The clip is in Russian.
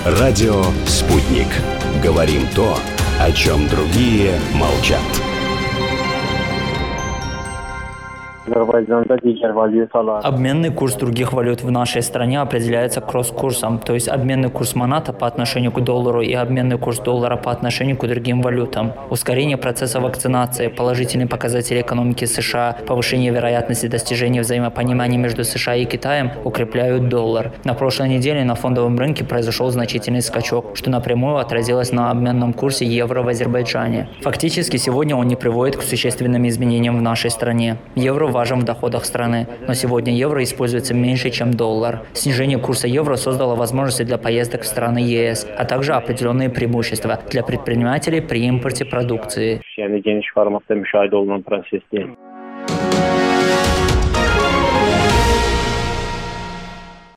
Радио «Спутник». Говорим то, о чем другие молчат. Обменный курс других валют в нашей стране определяется кросс-курсом, то есть обменный курс маната по отношению к доллару и обменный курс доллара по отношению к другим валютам. Ускорение процесса вакцинации, положительные показатели экономики США, повышение вероятности достижения взаимопонимания между США и Китаем укрепляют доллар. На прошлой неделе на фондовом рынке произошел значительный скачок, что напрямую отразилось на обменном курсе евро в Азербайджане. Фактически сегодня он не приводит к существенным изменениям в нашей стране. Евро важен в доходах страны, но сегодня евро используется меньше, чем доллар. Снижение курса евро создало возможности для поездок в страны ЕС, а также определенные преимущества для предпринимателей при импорте продукции.